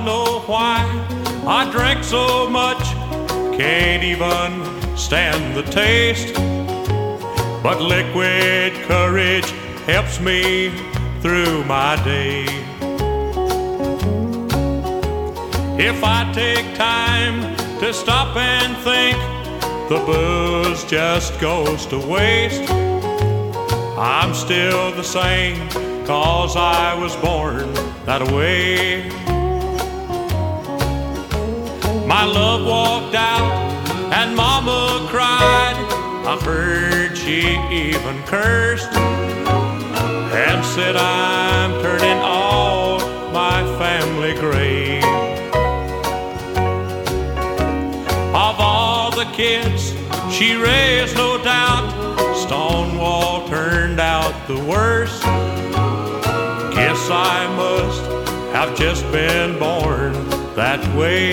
know why I drank so much, can't even stand the taste. But liquid courage helps me through my day. If I take time to stop and think, the booze just goes to waste. I'm still the same, 'cause I was born that way. My love walked out and Mama cried. I heard she even cursed and said I'm turning all my family gray. Of all the kids she raised, no doubt, Stonewall turned out the worst. Guess I must have just been born that way.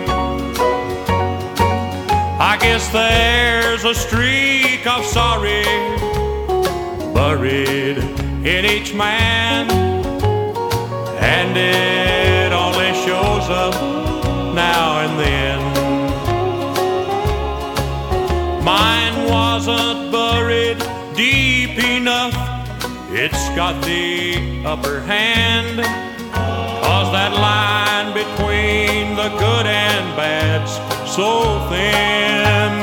I guess there's a streak of sorry buried in each man, and it only shows up now and then. Mine wasn't buried deep enough, it's got the upper hand, 'cause that line between the good and bad's so thin.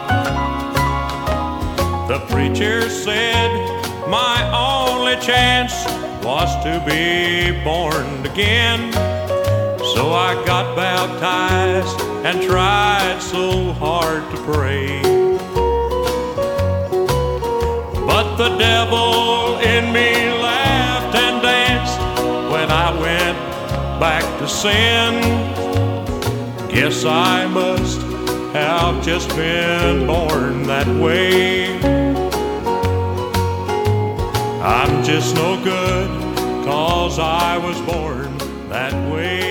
The preacher said my only chance was to be born again, so I got baptized and tried so hard to pray. But the devil in me laughed and danced when I went back to sin. Guess I must have just been born that way. I'm just no good, 'cause I was born that way.